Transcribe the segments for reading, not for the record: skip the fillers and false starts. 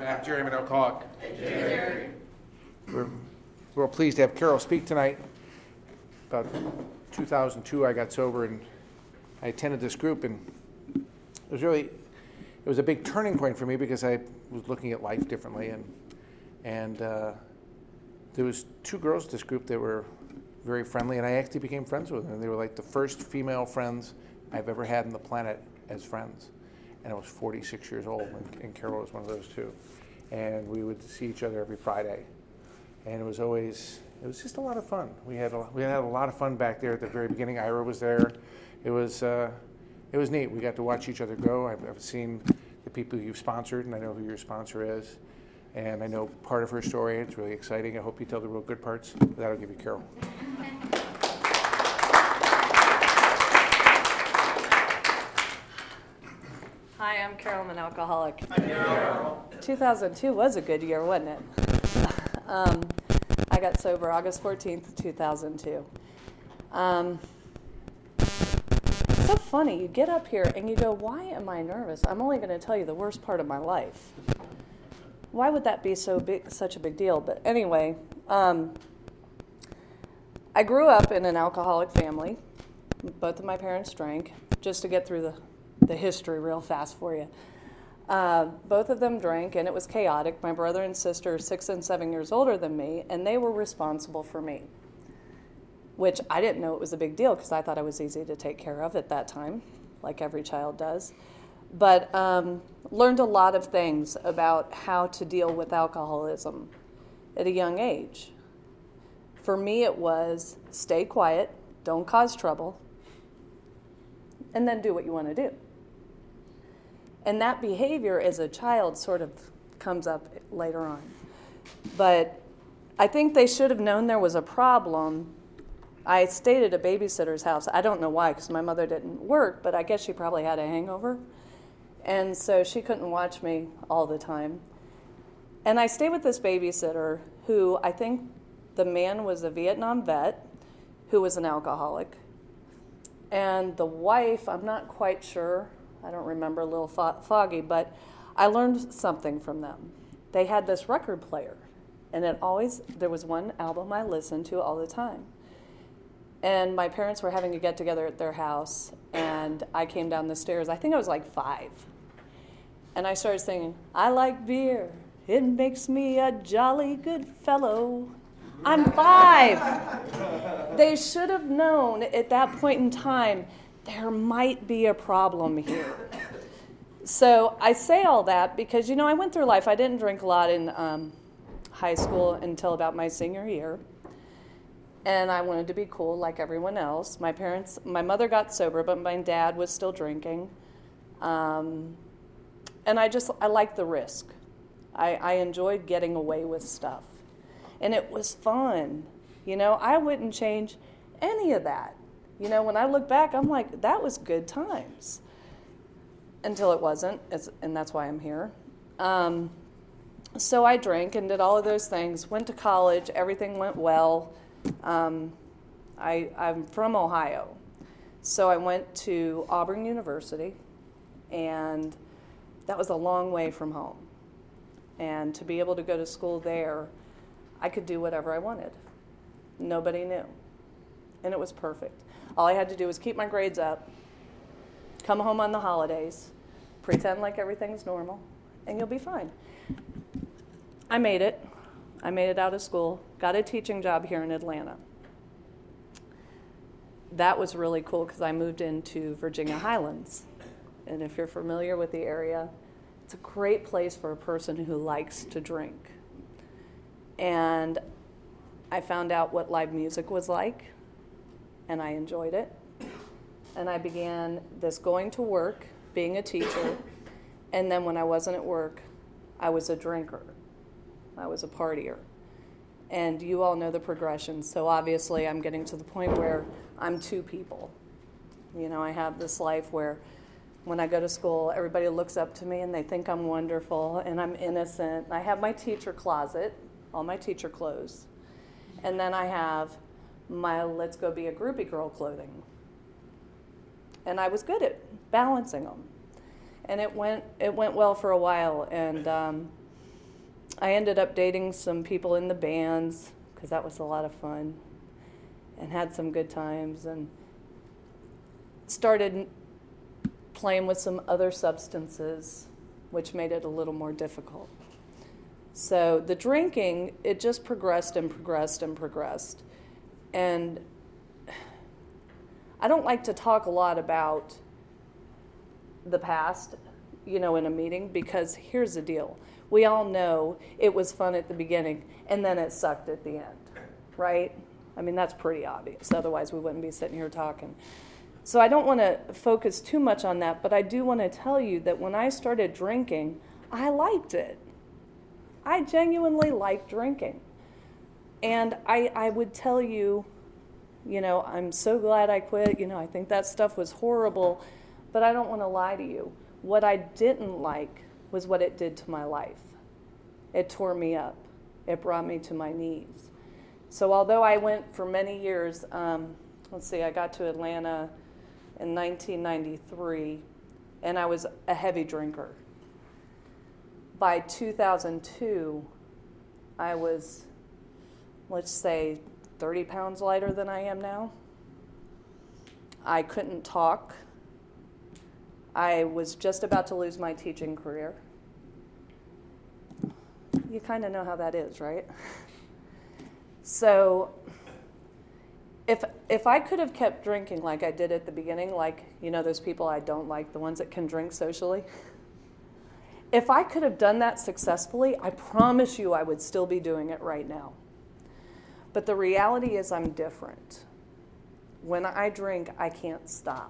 I'm Jerry, I'm an alcoholic. Hey, Jerry. We're pleased to have Carol speak tonight. About 2002, I got sober and I attended this group, and it was a big turning point for me because I was looking at life differently, and there was two girls in this group that were very friendly, and I actually became friends with them. They were like the first female friends I've ever had on the planet as friends. And I was 46 years old, and Carol was one of those two. And we would see each other every Friday. And it was just a lot of fun. We had a lot of fun back there at the very beginning. Ira was there. It was neat. We got to watch each other grow. I've seen the people you've sponsored, and I know who your sponsor is. And I know part of her story. It's really exciting. I hope you tell the real good parts. With that, I'll give you Carol. Hi, I'm Carol. I'm an alcoholic. Hi, Carol. 2002 was a good year, wasn't it? I got sober August 14th, 2002. It's so funny. You get up here and you go, why am I nervous? I'm only going to tell you the worst part of my life. Why would that be such a big deal? But anyway, I grew up in an alcoholic family. Both of my parents drank, just to get through the history real fast for you. Both of them drank, and it was chaotic. My brother and sister are 6 and 7 years older than me, and they were responsible for me, which I didn't know it was a big deal because I thought I was easy to take care of at that time, like every child does. But learned a lot of things about how to deal with alcoholism at a young age. For me, it was stay quiet, don't cause trouble, and then do what you want to do. And that behavior as a child sort of comes up later on. But I think they should have known there was a problem. I stayed at a babysitter's house. I don't know why, because my mother didn't work, but I guess she probably had a hangover. And so she couldn't watch me all the time. And I stayed with this babysitter who I think the man was a Vietnam vet who was an alcoholic. And the wife, I'm not quite sure. I don't remember, a little foggy, but I learned something from them. They had this record player, and there was one album I listened to all the time. And my parents were having a get-together at their house, and I came down the stairs. I think I was like 5. And I started singing, I like beer. It makes me a jolly good fellow. I'm 5. They should have known at that point in time there might be a problem here. So I say all that because, I went through life. I didn't drink a lot in high school until about my senior year. And I wanted to be cool like everyone else. My mother got sober, but my dad was still drinking. And I liked the risk. I enjoyed getting away with stuff. And it was fun. I wouldn't change any of that. When I look back, I'm like, that was good times. Until it wasn't, and that's why I'm here. So I drank and did all of those things, went to college, everything went well. I'm from Ohio. So I went to Auburn University, and that was a long way from home. And to be able to go to school there, I could do whatever I wanted. Nobody knew. And it was perfect. All I had to do was keep my grades up, come home on the holidays, pretend like everything's normal, and you'll be fine. I made it. I made it out of school, got a teaching job here in Atlanta. That was really cool because I moved into Virginia Highlands. And if you're familiar with the area, it's a great place for a person who likes to drink. And I found out what live music was like, and I enjoyed it. And I began this going to work, being a teacher, and then when I wasn't at work, I was a drinker. I was a partier. And you all know the progression, so obviously I'm getting to the point where I'm 2 people. I have this life where when I go to school, everybody looks up to me and they think I'm wonderful and I'm innocent. I have my teacher closet, all my teacher clothes. And then I have my let's go be a groupie girl clothing. And I was good at balancing them. And it went well for a while. And I ended up dating some people in the bands because that was a lot of fun, and had some good times, and started playing with some other substances, which made it a little more difficult. So the drinking, it just progressed and progressed and progressed. And I don't like to talk a lot about the past, in a meeting, because here's the deal. We all know it was fun at the beginning, and then it sucked at the end, right? I mean, that's pretty obvious. Otherwise, we wouldn't be sitting here talking. So I don't want to focus too much on that, but I do want to tell you that when I started drinking, I liked it. I genuinely liked drinking. And I would tell you, I'm so glad I quit. I think that stuff was horrible, but I don't want to lie to you. What I didn't like was what it did to my life. It tore me up. It brought me to my knees. So although I went for many years, I got to Atlanta in 1993, and I was a heavy drinker. By 2002, I was, let's say, 30 pounds lighter than I am now. I couldn't talk. I was just about to lose my teaching career. You kind of know how that is, right? So if I could have kept drinking like I did at the beginning, like, those people I don't like, the ones that can drink socially, if I could have done that successfully, I promise you I would still be doing it right now. But the reality is I'm different. When I drink, I can't stop.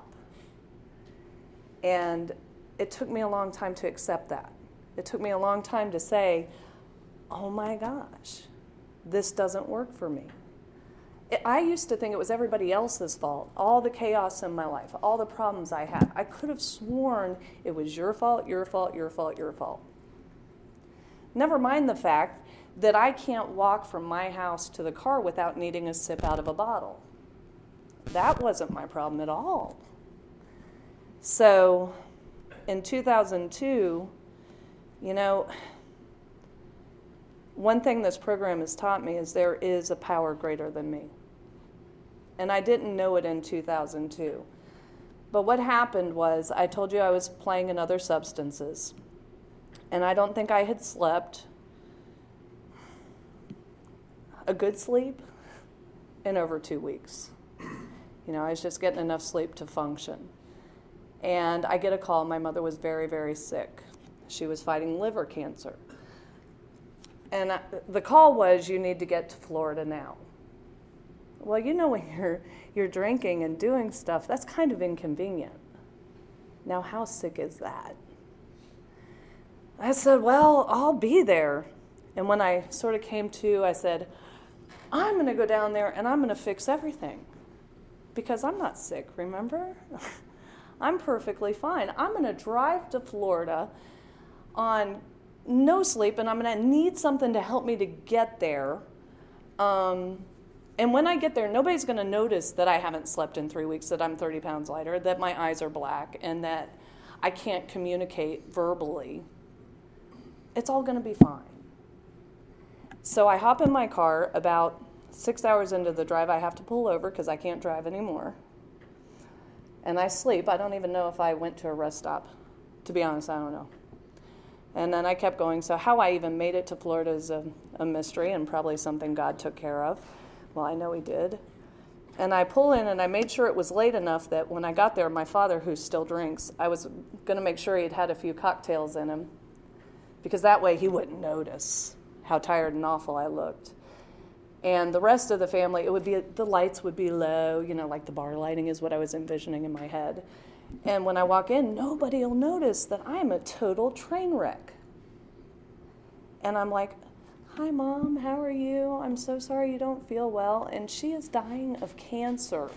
And it took me a long time to accept that. It took me a long time to say, oh my gosh, this doesn't work for me. I used to think it was everybody else's fault, all the chaos in my life, all the problems I had. I could have sworn it was your fault, your fault, your fault, your fault. Never mind the fact that I can't walk from my house to the car without needing a sip out of a bottle. That wasn't my problem at all. So in 2002, one thing this program has taught me is there is a power greater than me. And I didn't know it in 2002. But what happened was, I told you I was playing in other substances. And I don't think I had slept a good sleep in over 2 weeks. I was just getting enough sleep to function. And I get a call. My mother was very, very sick. She was fighting liver cancer. And the call was, you need to get to Florida now. Well, when you're drinking and doing stuff, that's kind of inconvenient. Now, how sick is that? I said, well, I'll be there. And when I sort of came to, I said, I'm going to go down there and I'm going to fix everything. Because I'm not sick, remember? I'm perfectly fine. I'm going to drive to Florida on no sleep, and I'm going to need something to help me to get there. And when I get there, nobody's going to notice that I haven't slept in 3 weeks, that I'm 30 pounds lighter, that my eyes are black, and that I can't communicate verbally. It's all going to be fine. So I hop in my car. About 6 hours into the drive, I have to pull over because I can't drive anymore. And I sleep. I don't even know if I went to a rest stop. To be honest, I don't know. And then I kept going. So how I even made it to Florida is a mystery, and probably something God took care of. Well, I know he did. And I pull in, and I made sure it was late enough that when I got there, my father, who still drinks, I was going to make sure he'd had a few cocktails in him, because that way he wouldn't notice how tired and awful I looked. And the rest of the family, the lights would be low, like the bar lighting is what I was envisioning in my head. And when I walk in, nobody will notice that I'm a total train wreck. And I'm like, hi, Mom, how are you? I'm so sorry you don't feel well. And she is dying of cancer.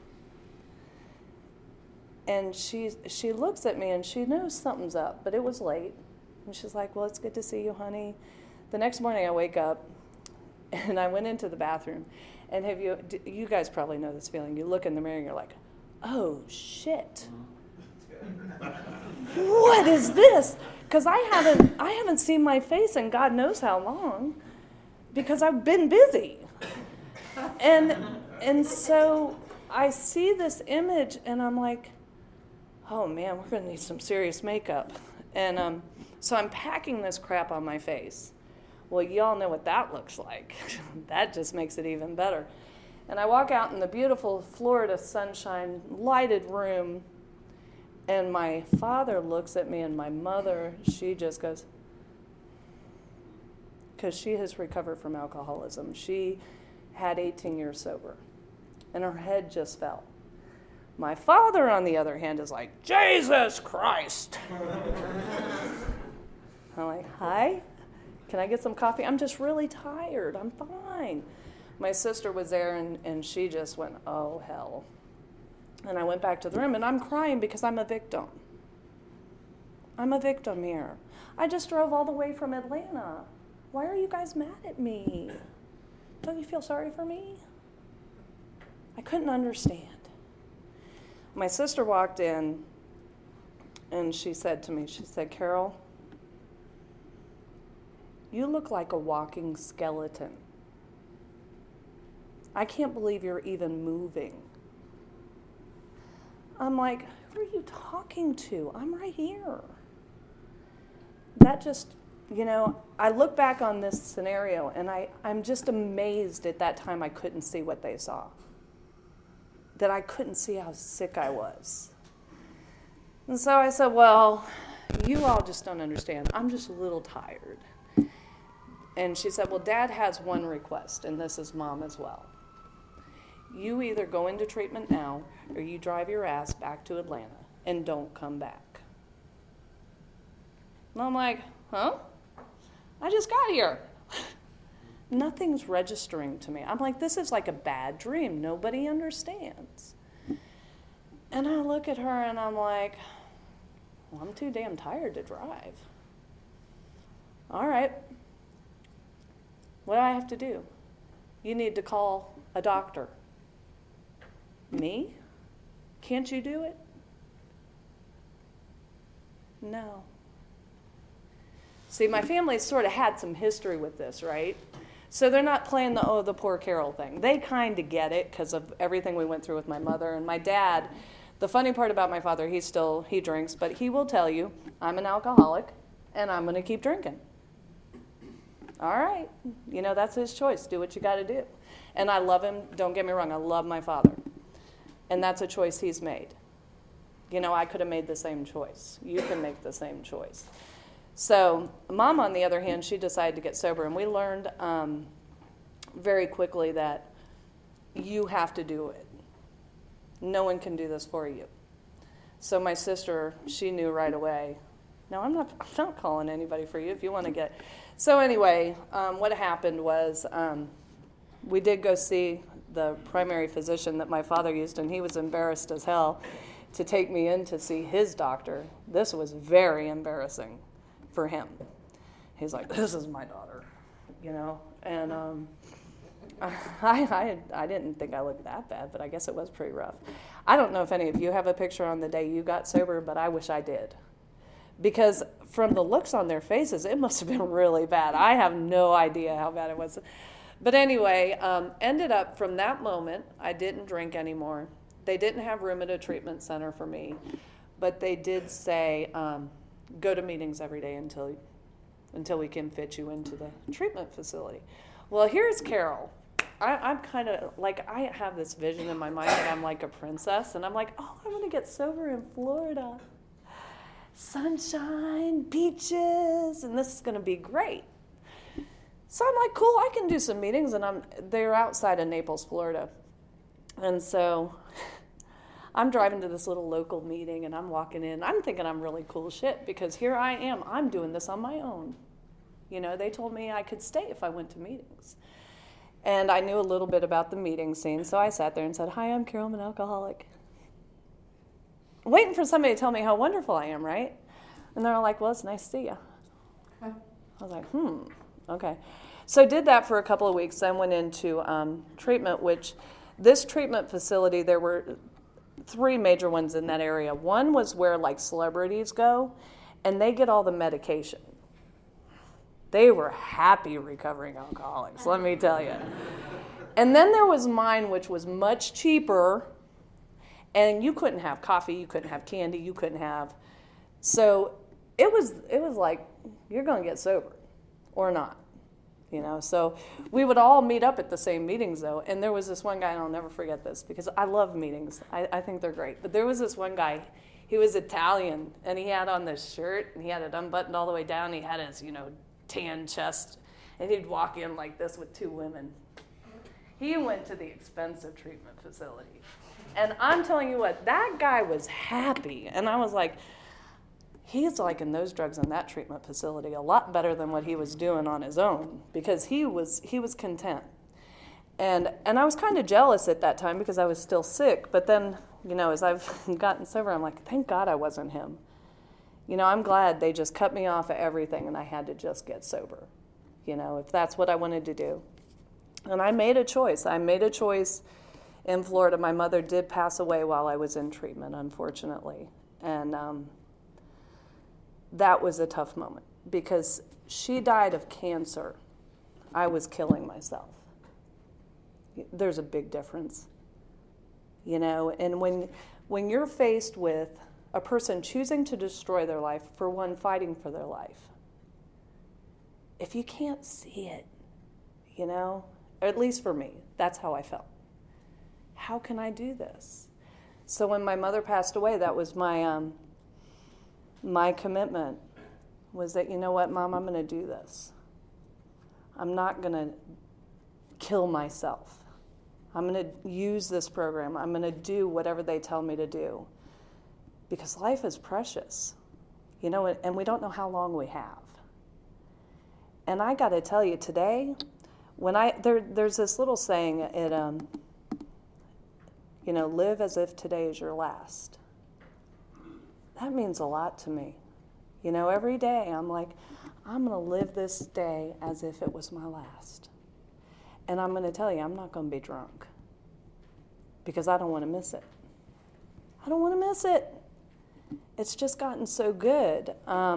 And she looks at me and she knows something's up, but it was late. And she's like, well, it's good to see you, honey. The next morning I wake up and I went into the bathroom. And you guys probably know this feeling. You look in the mirror and you're like, oh, shit. What is this? because I haven't seen my face in God knows how long, because I've been busy. And so I see this image, and I'm like, oh man, we're going to need some serious makeup. And so I'm packing this crap on my face. Well, y'all know what that looks like. That just makes it even better. And I walk out in the beautiful Florida sunshine lighted room, and my father looks at me, and my mother, she just goes, because she has recovered from alcoholism. She had 18 years sober, and her head just fell. My father, on the other hand, is like, Jesus Christ. I'm like, hi? Can I get some coffee? I'm just really tired. I'm fine. My sister was there, and she just went, oh, hell. And I went back to the room, and I'm crying because I'm a victim. I'm a victim here. I just drove all the way from Atlanta. Why are you guys mad at me? Don't you feel sorry for me? I couldn't understand. My sister walked in, and she said to me, she said, Carol, you look like a walking skeleton. I can't believe you're even moving. I'm like, who are you talking to? I'm right here. That just, I look back on this scenario, and I'm just amazed at that time I couldn't see what they saw. That I couldn't see how sick I was. And so I said, well, you all just don't understand. I'm just a little tired. And she said, well, Dad has one request, and this is Mom as well. You either go into treatment now, or you drive your ass back to Atlanta and don't come back. And I'm like, huh? I just got here. Nothing's registering to me. I'm like, this is like a bad dream. Nobody understands. And I look at her, and I'm like, well, I'm too damn tired to drive. All right. What do I have to do? You need to call a doctor. Me? Can't you do it? No. See, my family sort of had some history with this, right? So they're not playing the poor Carol thing. They kind of get it because of everything we went through with my mother. And my dad, the funny part about my father, he drinks, but he will tell you, I'm an alcoholic, and I'm going to keep drinking. All right. That's his choice. Do what you got to do. And I love him. Don't get me wrong. I love my father. And that's a choice he's made. I could have made the same choice. You can make the same choice. So Mom, on the other hand, she decided to get sober. And we learned very quickly that you have to do it. No one can do this for you. So my sister, she knew right away, no, I'm not calling anybody for you if you want to get. So anyway, what happened was we did go see the primary physician that my father used, and he was embarrassed as hell to take me in to see his doctor. This was very embarrassing for him. He's like, this is my daughter, and I didn't think I looked that bad, but I guess it was pretty rough. I don't know if any of you have a picture on the day you got sober, but I wish I did. Because from the looks on their faces, it must have been really bad. I have no idea how bad it was. But anyway, ended up from that moment, I didn't drink anymore. They didn't have room at a treatment center for me, but they did say, go to meetings every day until we can fit you into the treatment facility. Well, here's Carol. I'm kind of like, I have this vision in my mind that I'm like a princess, and I'm like, oh, I'm going to get sober in Florida. Sunshine, beaches, and this is going to be great. So I'm like, cool, I can do some meetings, and they're outside of Naples, Florida. And so I'm driving to this little local meeting, and I'm walking in. I'm thinking I'm really cool shit, because here I am. I'm doing this on my own. They told me I could stay if I went to meetings. And I knew a little bit about the meeting scene, so I sat there and said, hi, I'm Carol, I'm an alcoholic. Waiting for somebody to tell me how wonderful I am, right? And they're all like, well, it's nice to see you. I was like, okay. So did that for a couple of weeks, then went into treatment, which this treatment facility, there were 3 major ones in that area. One was where like celebrities go, and they get all the medication. They were happy recovering alcoholics, let me tell you. And then there was mine, which was much cheaper, and you couldn't have coffee, you couldn't have candy, you couldn't have. So it was like, you're going to get sober or not, you know. So we would all meet up at the same meetings, though. And there was this one guy, and I'll never forget this because I love meetings. I think they're great. But there was this one guy, he was Italian, and he had on this shirt, and he had it unbuttoned all the way down. He had his, tan chest, and he'd walk in like this with two women. He went to the expensive treatment facility. And I'm telling you what, that guy was happy. And I was like, he's liking those drugs in that treatment facility a lot better than what he was doing on his own, because he was content. And I was kind of jealous at that time because I was still sick. But then, as I've gotten sober, I'm like, thank God I wasn't him. I'm glad they just cut me off of everything and I had to just get sober, if that's what I wanted to do. And I made a choice. In Florida. My mother did pass away while I was in treatment, unfortunately. And that was a tough moment because she died of cancer. I was killing myself. There's a big difference, and when you're faced with a person choosing to destroy their life for one fighting for their life, if you can't see it, or at least for me, that's how I felt. How can I do this? So when my mother passed away, that was my commitment, was that, Mom, I'm going to do this. I'm not going to kill myself. I'm going to use this program. I'm going to do whatever they tell me to do. Because life is precious, and we don't know how long we have. And I got to tell you, today, there's this little saying, live as if today is your last. That means a lot to me. Every day I'm like, I'm going to live this day as if it was my last. And I'm going to tell you, I'm not going to be drunk because I don't want to miss it. I don't want to miss it. It's just gotten so good.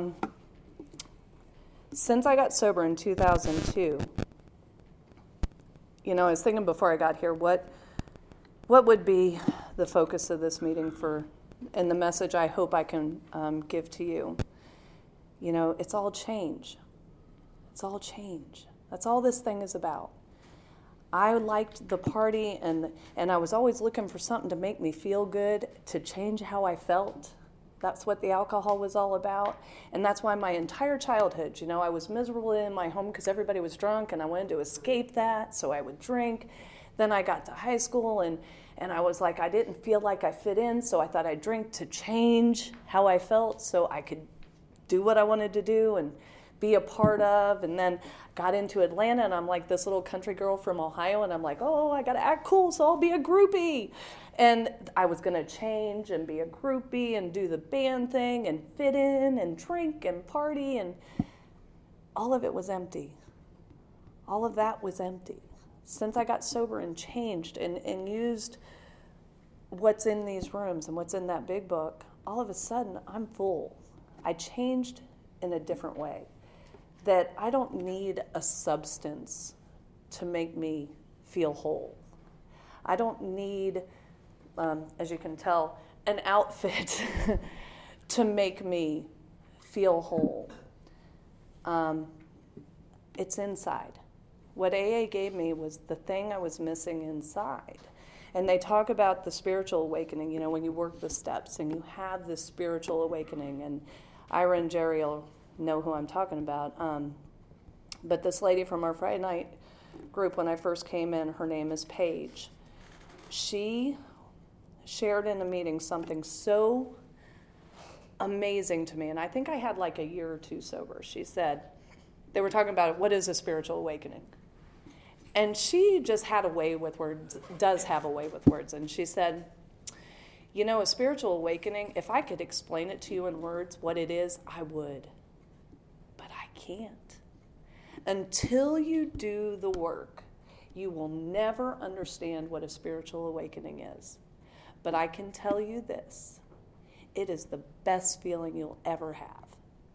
Since I got sober in 2002, I was thinking before I got here, what would be the focus of this meeting and the message I hope I can give to you. It's all change. It's all change. That's all this thing is about. I liked the party, and I was always looking for something to make me feel good, to change how I felt. That's what the alcohol was all about. And that's why my entire childhood, I was miserable in my home because everybody was drunk, and I wanted to escape that, so I would drink. Then I got to high school, and I was like, I didn't feel like I fit in, so I thought I'd drink to change how I felt so I could do what I wanted to do and be a part of. And then got into Atlanta, and I'm like this little country girl from Ohio, and I'm like, oh, I got to act cool, so I'll be a groupie. And I was going to change and be a groupie and do the band thing and fit in and drink and party, and all of it was empty. All of that was empty. Since I got sober and changed and used what's in these rooms and what's in that big book, all of a sudden I'm full. I changed in a different way, that I don't need a substance to make me feel whole. I don't need, as you can tell, an outfit to make me feel whole. It's inside. What AA gave me was the thing I was missing inside. And they talk about the spiritual awakening, when you work the steps and you have this spiritual awakening. And Ira and Jerry will know who I'm talking about. But this lady from our Friday night group, when I first came in, her name is Paige. She shared in a meeting something so amazing to me. And I think I had like a year or two sober. She said, they were talking about what is a spiritual awakening. And she just had a way with words, does have a way with words. And she said, a spiritual awakening, if I could explain it to you in words, what it is, I would. But I can't. Until you do the work, you will never understand what a spiritual awakening is. But I can tell you this, it is the best feeling you'll ever have.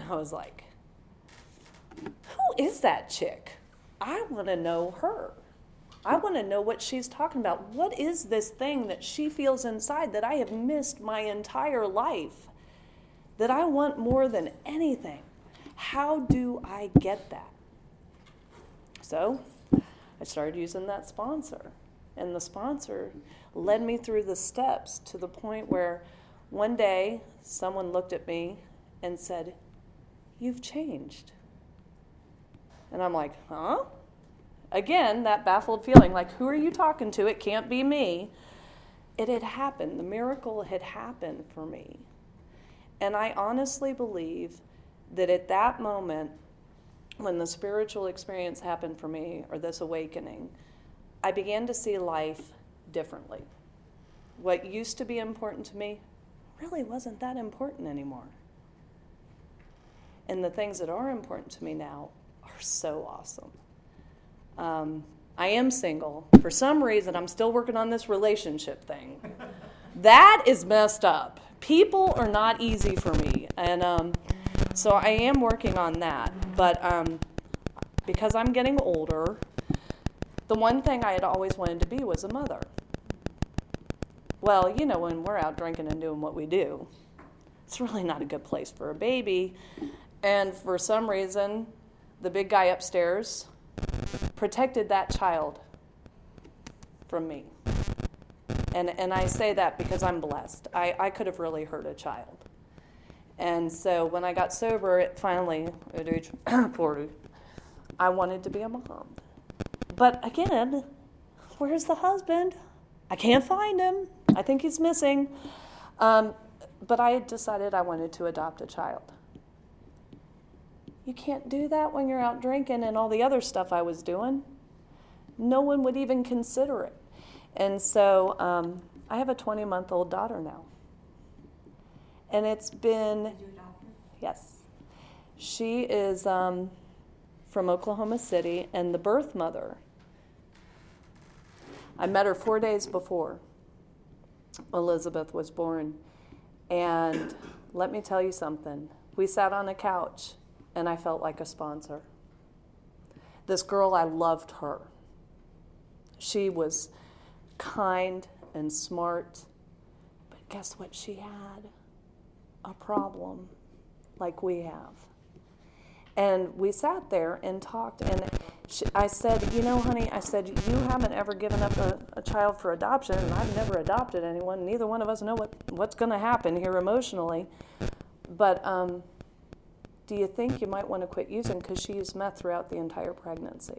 I was like, who is that chick? I want to know her. I want to know what she's talking about. What is this thing that she feels inside that I have missed my entire life, that I want more than anything? How do I get that? So I started using that sponsor. And the sponsor led me through the steps to the point where one day someone looked at me and said, "You've changed." And I'm like, huh? Again, that baffled feeling, like, who are you talking to? It can't be me. It had happened. The miracle had happened for me. And I honestly believe that at that moment, when the spiritual experience happened for me, or this awakening, I began to see life differently. What used to be important to me really wasn't that important anymore. And the things that are important to me now are so awesome. I am single. For some reason, I'm still working on this relationship thing. That is messed up. People are not easy for me. And so I am working on that. But because I'm getting older, the one thing I had always wanted to be was a mother. Well, you know, when we're out drinking and doing what we do, it's really not a good place for a baby. And for some reason, the big guy upstairs protected that child from me. And I say that because I'm blessed. I could have really hurt a child. And so when I got sober, finally, at age 40, I wanted to be a mom. But again, where's the husband? I can't find him. I think he's missing. But I had decided I wanted to adopt a child. You can't do that when you're out drinking and all the other stuff I was doing. No one would even consider it. And so I have a 20-month-old daughter now. And it's been... Did you adopt her? Yes. She is from Oklahoma City, and the birth mother, I met her 4 days before Elizabeth was born. And let me tell you something. We sat on a couch, and I felt like a sponsor. This girl, I loved her. She was kind and smart, but guess what she had? A problem like we have. And we sat there and talked, and I said, you know, honey, I said, you haven't ever given up a child for adoption, and I've never adopted anyone. Neither one of us know what's going to happen here emotionally. But do you think you might want to quit using? Because she used meth throughout the entire pregnancy.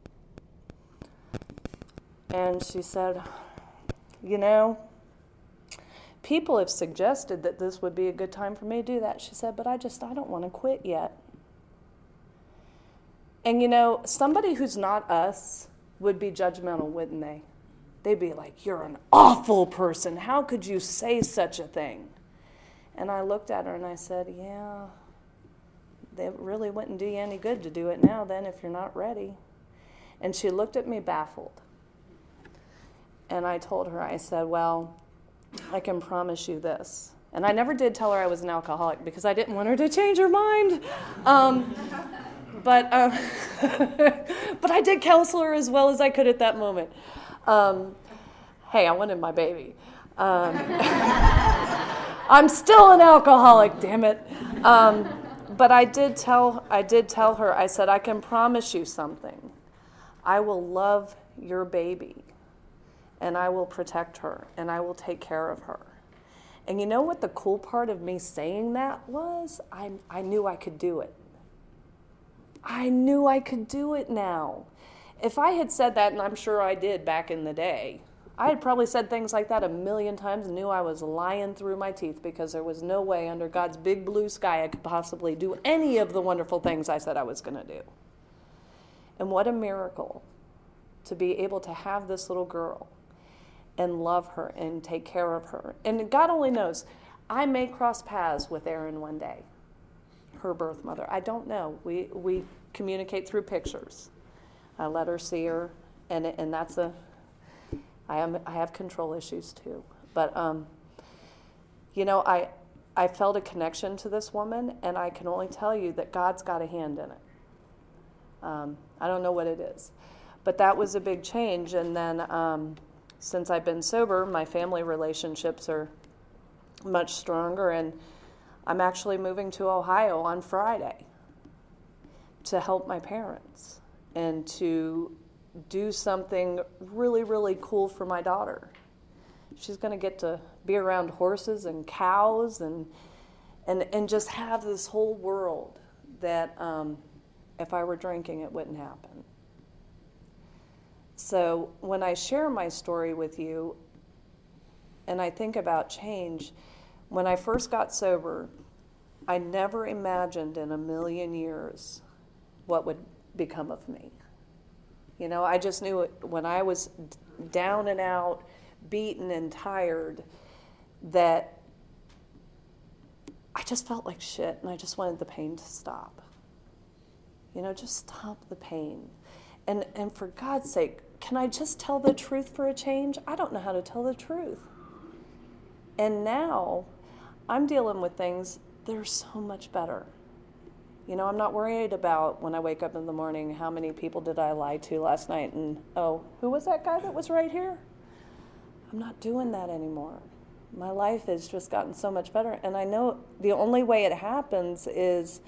And she said, you know, people have suggested that this would be a good time for me to do that. She said, but I don't want to quit yet. And you know, somebody who's not us would be judgmental, wouldn't they? They'd be like, you're an awful person. How could you say such a thing? And I looked at her and I said, yeah, it really wouldn't do you any good to do it now then if you're not ready. And she looked at me baffled. And I told her, I said, well, I can promise you this. And I never did tell her I was an alcoholic because I didn't want her to change her mind. But I did counsel her as well as I could at that moment. Hey, I wanted my baby. I'm still an alcoholic, damn it. But I did tell her, I said, I can promise you something. I will love your baby, and I will protect her, and I will take care of her. And you know what the cool part of me saying that was? I knew I could do it. I knew I could do it now. If I had said that, and I'm sure I did back in the day, I had probably said things like that 1,000,000 times and knew I was lying through my teeth because there was no way under God's big blue sky I could possibly do any of the wonderful things I said I was going to do. And what a miracle to be able to have this little girl and love her and take care of her. And God only knows, I may cross paths with Erin one day, her birth mother. I don't know. We communicate through pictures. I let her see her, and that's I have control issues too. But you know, I I felt a connection to this woman, and I can only tell you that God's got a hand in it. I don't know what it is. But that was a big change. And then since I've been sober, my family relationships are much stronger, and I'm actually moving to Ohio on Friday to help my parents and to do something really, really cool for my daughter. She's going to get to be around horses and cows and just have this whole world that if I were drinking, it wouldn't happen. So when I share my story with you and I think about change, when I first got sober, I never imagined in a million years what would become of me. You know, I just knew it when I was down and out, beaten and tired, that I just felt like shit and I just wanted the pain to stop. You know, just stop the pain. And for God's sake, can I just tell the truth for a change? I don't know how to tell the truth. And now I'm dealing with things that are so much better. You know, I'm not worried about when I wake up in the morning, how many people did I lie to last night? And, oh, who was that guy that was right here? I'm not doing that anymore. My life has just gotten so much better. And I know the only way it happens is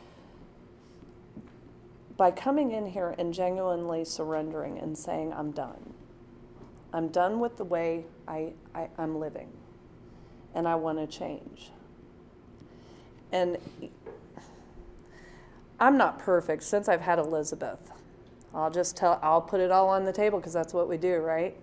by coming in here and genuinely surrendering and saying, I'm done. I'm done with the way I'm living. And I want to change. And I'm not perfect since I've had Elizabeth. I'll put it all on the table because that's what we do, right?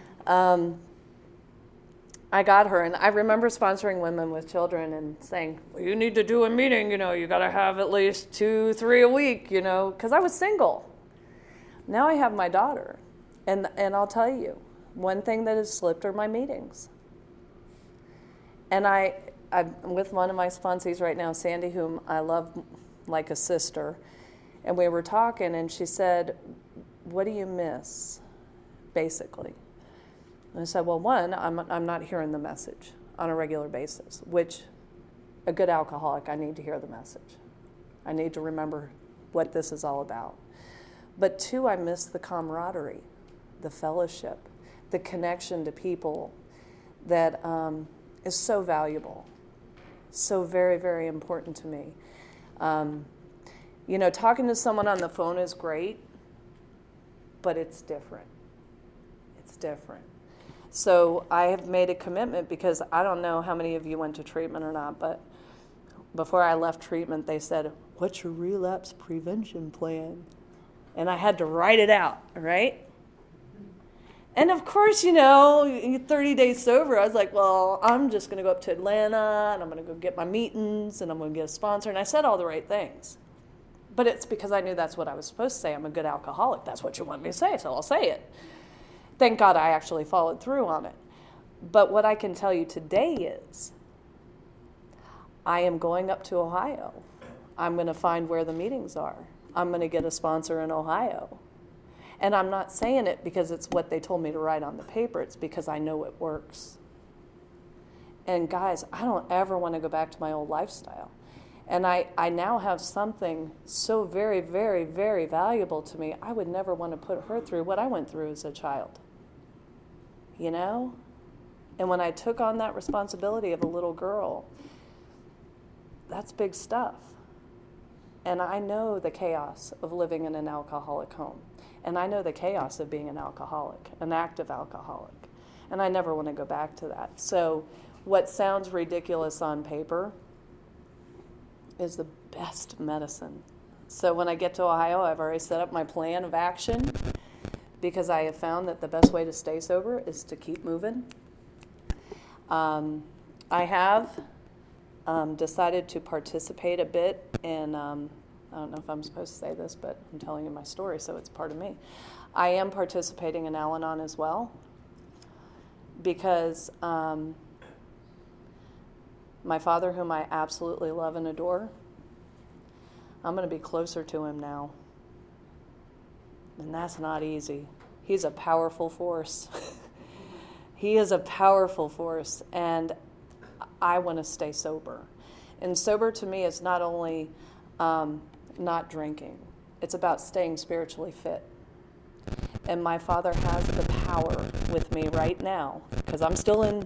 I got her, and I remember sponsoring women with children and saying, well, you need to do a meeting, you know, you got to have at least 2-3 a week, you know, because I was single. Now I have my daughter, and I'll tell you, one thing that has slipped are my meetings. And I'm with one of my sponsees right now, Sandy, whom I love like a sister, and we were talking, and she said, what do you miss, basically? And I said, well, one, I'm not hearing the message on a regular basis, which a good alcoholic, I need to hear the message. I need to remember what this is all about. But two, I miss the camaraderie, the fellowship, the connection to people that is so valuable, so very, very important to me. You know, talking to someone on the phone is great, but it's different. It's different. So I have made a commitment because I don't know how many of you went to treatment or not, but before I left treatment, they said, what's your relapse prevention plan? And I had to write it out, right? And of course, you know, 30 days sober, I was like, well, I'm just going to go up to Atlanta, and I'm going to go get my meetings, and I'm going to get a sponsor. And I said all the right things. But it's because I knew that's what I was supposed to say. I'm a good alcoholic. That's what you want me to say, so I'll say it. Thank God I actually followed through on it. But what I can tell you today is I am going up to Ohio. I'm going to find where the meetings are. I'm going to get a sponsor in Ohio. And I'm not saying it because it's what they told me to write on the paper. It's because I know it works. And guys, I don't ever want to go back to my old lifestyle. And I now have something so very, very, very valuable to me. I would never want to put her through what I went through as a child. You know? And when I took on that responsibility of a little girl, that's big stuff. And I know the chaos of living in an alcoholic home. And I know the chaos of being an alcoholic, an active alcoholic. And I never want to go back to that. So what sounds ridiculous on paper is the best medicine. So when I get to Ohio, I've already set up my plan of action because I have found that the best way to stay sober is to keep moving. I have decided to participate a bit in, I don't know if I'm supposed to say this, but I'm telling you my story, so it's part of me. I am participating in Al-Anon as well because my father, whom I absolutely love and adore, I'm going to be closer to him now. And that's not easy. He's a powerful force. He is a powerful force. And I want to stay sober. And sober to me is not only not drinking. It's about staying spiritually fit. And my Father has the power with me right now, because I'm still I'm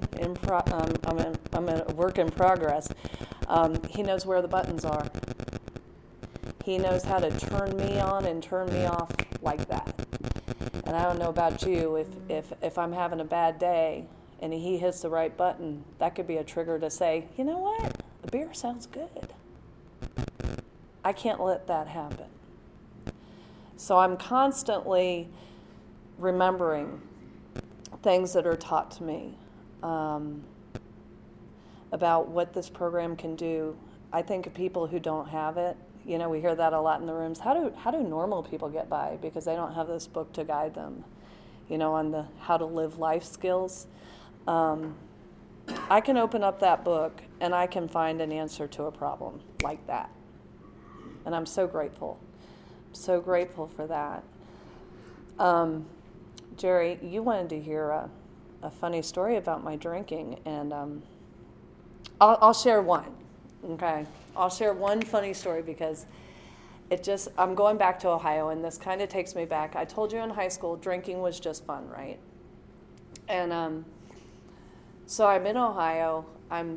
a work in progress. He knows where the buttons are. He knows how to turn me on and turn me off like that. And I don't know about you, if I'm having a bad day and he hits the right button, that could be a trigger to say, you know what, the beer sounds good. I can't let that happen. So I'm constantly remembering things that are taught to me about what this program can do. I think of people who don't have it. You know, we hear that a lot in the rooms. How do normal people get by? Because they don't have this book to guide them, you know, on the how to live life skills. I can open up that book and I can find an answer to a problem like that. And I'm so grateful. So grateful for that. Jerry, you wanted to hear a funny story about my drinking, and I'll share one, okay? I'll share one funny story because I'm going back to Ohio, and this kind of takes me back. I told you in high school, drinking was just fun, right? And so I'm in Ohio. I'm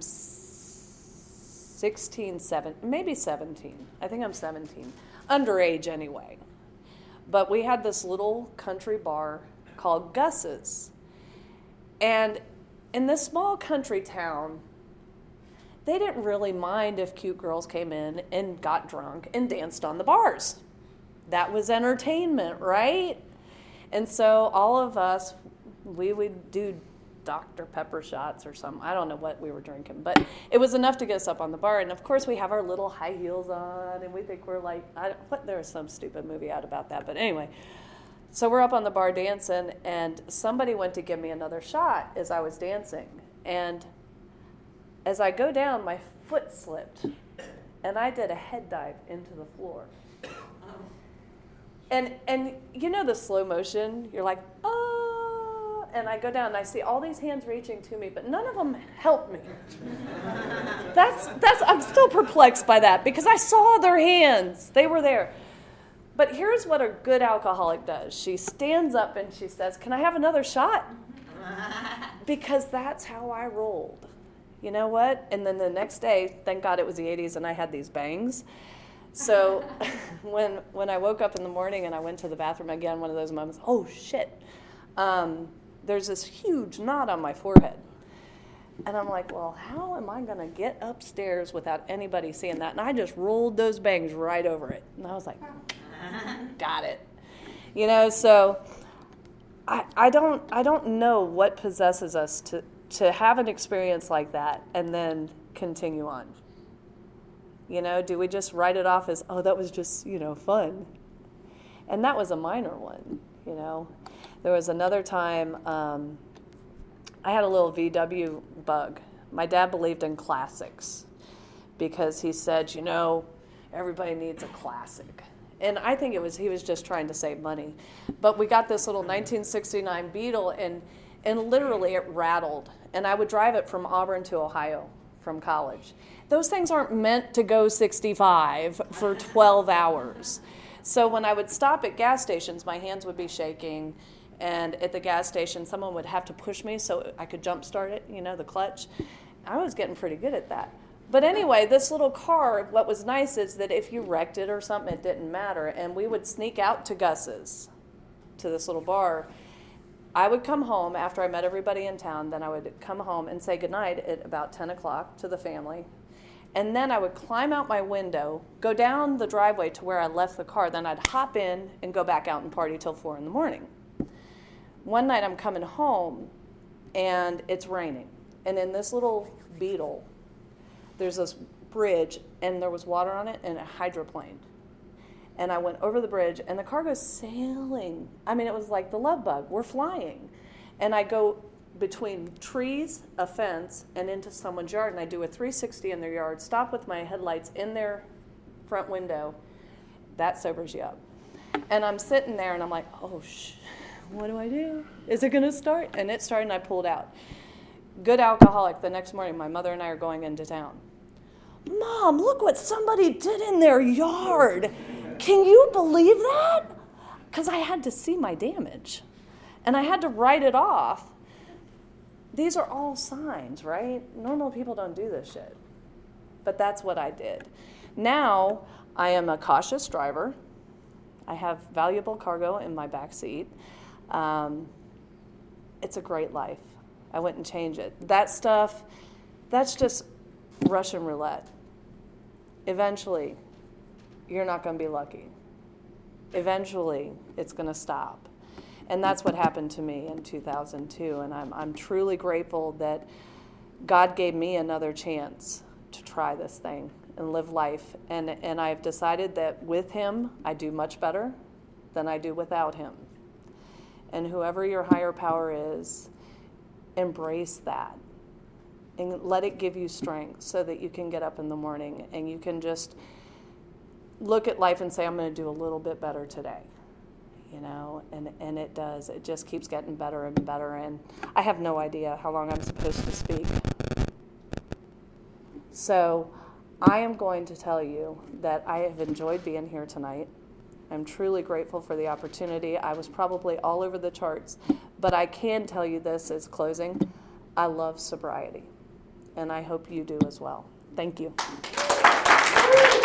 16, maybe 17. I think I'm 17. Underage anyway. But we had this little country bar called Gus's. And in this small country town, they didn't really mind if cute girls came in and got drunk and danced on the bars. That was entertainment, right? And so all of us, we would do Dr. Pepper shots or something. I don't know what we were drinking, but it was enough to get us up on the bar. And of course, we have our little high heels on, and we think we're like, there was some stupid movie out about that. But anyway, so we're up on the bar dancing, and somebody went to give me another shot as I was dancing. And as I go down, my foot slipped, and I did a head dive into the floor. And you know the slow motion? You're like, oh. And I go down and I see all these hands reaching to me, but none of them help me. I'm still perplexed by that because I saw their hands. They were there. But here's what a good alcoholic does. She stands up and she says, "Can I have another shot?" Because that's how I rolled. You know what? And then the next day, thank God it was the 80s and I had these bangs. So when I woke up in the morning and I went to the bathroom again, one of those moments, oh shit. There's this huge knot on my forehead. And I'm like, well, how am I going to get upstairs without anybody seeing that? And I just rolled those bangs right over it. And I was like, got it. You know, so I don't know what possesses us to have an experience like that and then continue on. You know, do we just write it off as, oh, that was just, fun? And that was a minor one, There was another time I had a little VW bug. My dad believed in classics because he said, everybody needs a classic. And I think he was just trying to save money. But we got this little 1969 Beetle, and literally it rattled. And I would drive it from Auburn to Ohio from college. Those things aren't meant to go 65 for 12 hours. So when I would stop at gas stations, my hands would be shaking. And at the gas station, someone would have to push me so I could jump start it, the clutch. I was getting pretty good at that. But anyway, this little car, what was nice is that if you wrecked it or something, it didn't matter. And we would sneak out to Gus's, to this little bar. I would come home after I met everybody in town. Then I would come home and say goodnight at about 10 o'clock to the family. And then I would climb out my window, go down the driveway to where I left the car. Then I'd hop in and go back out and party till 4 in the morning. One night I'm coming home, and it's raining. And in this little Beetle, there's this bridge, and there was water on it, and it hydroplaned. And I went over the bridge, and the car goes sailing. I mean, it was like the Love Bug. We're flying. And I go between trees, a fence, and into someone's yard, and I do a 360 in their yard, stop with my headlights in their front window. That sobers you up. And I'm sitting there, and I'm like, oh, what do I do? Is it going to start? And it started, and I pulled out. Good alcoholic. The next morning, my mother and I are going into town. Mom, look what somebody did in their yard. Can you believe that? Because I had to see my damage. And I had to write it off. These are all signs, right? Normal people don't do this shit. But that's what I did. Now, I am a cautious driver. I have valuable cargo in my back seat. It's a great life. I wouldn't change it. That stuff, that's just Russian roulette. Eventually, you're not going to be lucky. Eventually, it's going to stop. And that's what happened to me in 2002. And I'm truly grateful that God gave me another chance to try this thing and live life. And I've decided that with Him, I do much better than I do without Him. And whoever your higher power is, embrace that. And let it give you strength so that you can get up in the morning and you can just look at life and say, I'm going to do a little bit better today. You know, and it does. It just keeps getting better and better. And I have no idea how long I'm supposed to speak. So I am going to tell you that I have enjoyed being here tonight. I'm truly grateful for the opportunity. I was probably all over the charts, but I can tell you this as closing. I love sobriety, and I hope you do as well. Thank you.